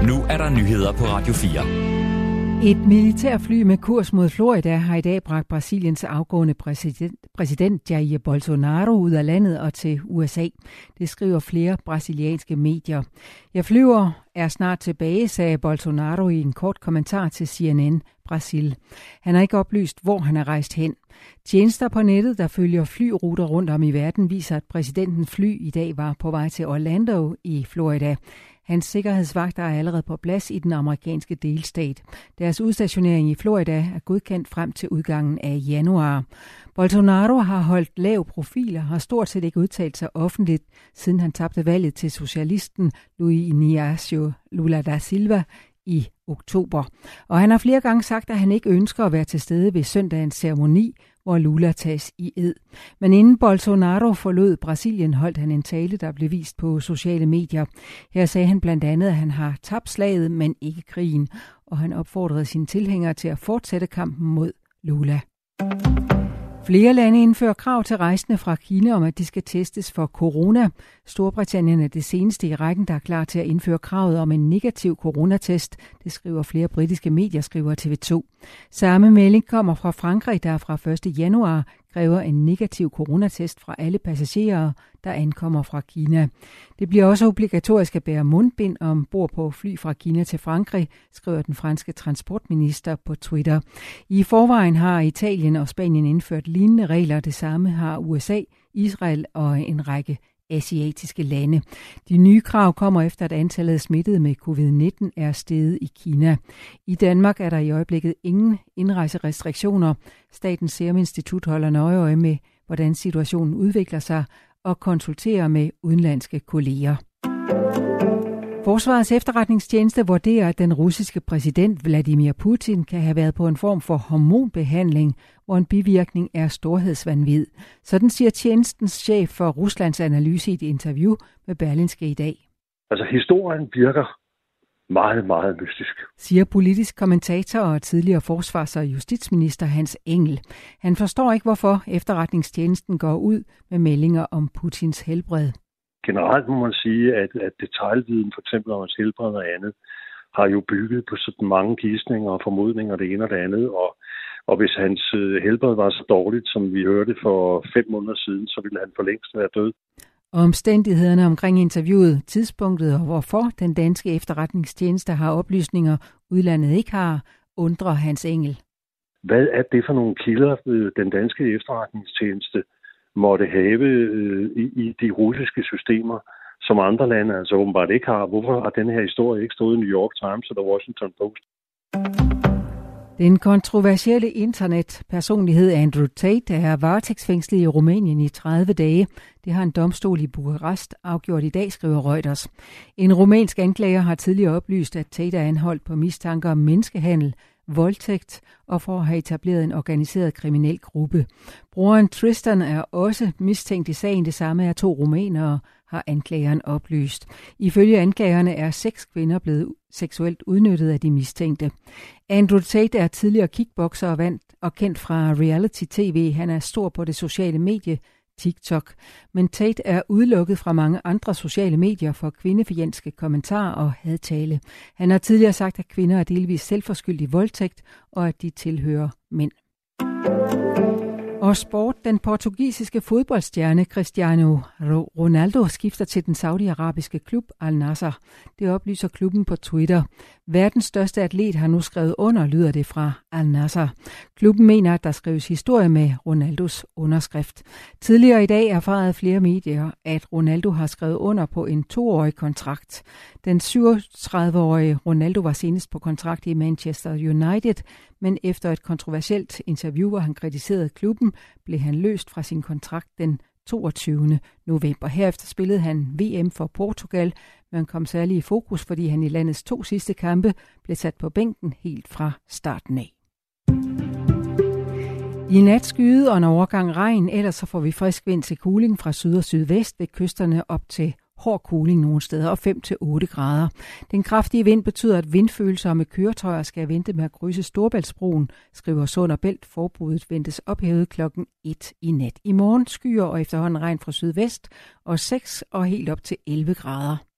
Nu er der nyheder på Radio 4. Et militærfly med kurs mod Florida har i dag bragt Brasiliens afgående præsident Jair Bolsonaro ud af landet og til USA. Det skriver flere brasilianske medier. Jeg flyver er snart tilbage, sagde Bolsonaro i en kort kommentar til CNN Brasil. Han har ikke oplyst, hvor han er rejst hen. Tjenester på nettet, der følger flyruter rundt om i verden, viser, at præsidentens fly i dag var på vej til Orlando i Florida. Hans sikkerhedsvagter er allerede på plads i den amerikanske delstat. Deres udstationering i Florida er godkendt frem til udgangen af januar. Bolsonaro har holdt lav profil og har stort set ikke udtalt sig offentligt, siden han tabte valget til socialisten Luiz Inácio Lula da Silva i oktober. Og han har flere gange sagt, at han ikke ønsker at være til stede ved søndagens ceremoni, hvor Lula tages i ed. Men inden Bolsonaro forlod Brasilien, holdt han en tale, der blev vist på sociale medier. Her sagde han blandt andet, at han har tabt slaget, men ikke krigen, og han opfordrede sine tilhængere til at fortsætte kampen mod Lula. Flere lande indfører krav til rejsende fra Kina om, at de skal testes for corona. Storbritannien er det seneste i rækken, der er klar til at indføre kravet om en negativ coronatest. Det skriver flere britiske medier, skriver TV2. Samme melding kommer fra Frankrig, der fra 1. januar kræver en negativ coronatest fra alle passagerer, der ankommer fra Kina. Det bliver også obligatorisk at bære mundbind ombord på fly fra Kina til Frankrig, skriver den franske transportminister på Twitter. I forvejen har Italien og Spanien indført lignende regler. Det samme har USA, Israel og en række asiatiske lande. De nye krav kommer efter, at antallet af smittede med covid-19 er steget i Kina. I Danmark er der i øjeblikket ingen indrejserestriktioner. Statens Serum Institut holder nøje øje med, hvordan situationen udvikler sig og konsulterer med udenlandske kolleger. Forsvarets efterretningstjeneste vurderer, at den russiske præsident Vladimir Putin kan have været på en form for hormonbehandling, hvor en bivirkning er storhedsvanvid. Sådan siger tjenestens chef for Ruslands analyse i et interview med Berlingske i dag. Altså historien virker meget, meget mystisk, siger politisk kommentator og tidligere forsvars- og justitsminister Hans Engel. Han forstår ikke, hvorfor efterretningstjenesten går ud med meldinger om Putins helbred. Generelt må man sige, at detailviden, for eksempel om hans helbred og andet, har jo bygget på sådan mange gidsninger og formodninger, det ene og det andet. Og hvis hans helbred var så dårligt, som vi hørte for 5 måneder siden, så ville han for længst være død. Omstændighederne omkring interviewet, tidspunktet og hvorfor den danske efterretningstjeneste har oplysninger, udlandet ikke har, undrer Hans Engel. Hvad er det for nogle kilder, den danske efterretningstjeneste måtte have i de russiske systemer, som andre lande altså åbenbart ikke har? Hvorfor har den her historie ikke stået i New York Times eller Washington Post? Den kontroversielle internetpersonlighed Andrew Tate er varetægtsfængslet i Rumænien i 30 dage. Det har en domstol i Bukarest afgjort i dag, skriver Reuters. En rumænsk anklager har tidligere oplyst, at Tate er anholdt på mistanker om menneskehandel, voldtægt og for at have etableret en organiseret kriminel gruppe. Broren Tristan er også mistænkt i sagen. Det samme er 2 rumænere, har anklageren oplyst. Ifølge anklagerne er 6 kvinder blevet seksuelt udnyttet af de mistænkte. Andrew Tate er tidligere kickbokser og kendt fra reality-tv. Han er stor på det sociale medie TikTok. Men Tate er udelukket fra mange andre sociale medier for kvindefjendske kommentarer og hadtale. Han har tidligere sagt, at kvinder er delvis selvforskyldige i voldtægt, og at de tilhører mænd. Og sport. Den portugisiske fodboldstjerne Cristiano Ronaldo skifter til den saudiarabiske klub Al Nassr. Det oplyser klubben på Twitter. Verdens største atlet har nu skrevet under, lyder det fra Al Nassr. Klubben mener, at der skrives historie med Ronaldos underskrift. Tidligere i dag erfarede flere medier, at Ronaldo har skrevet under på en 2-årig kontrakt. Den 37-årige Ronaldo var senest på kontrakt i Manchester United, men efter et kontroversielt interview, hvor han kritiserede klubben, blev han løst fra sin kontrakt den 22. november. Herefter spillede han VM for Portugal, men kom særlig i fokus, fordi han i landets 2 sidste kampe blev sat på bænken helt fra starten af. I nat skyde og en overgang regn, ellers så får vi frisk vind til kuling fra syd og sydvest ved kysterne op til hård kuling nogle steder og 5-8 grader. Den kraftige vind betyder, at vindfølsomme køretøjer skal vente med at krydse Storebæltsbroen, skriver Sund & Bælt. Forbuddet ventes ophævet klokken 1 i nat. I morgen skyer og efterhånden regn fra sydvest og 6 og helt op til 11 grader.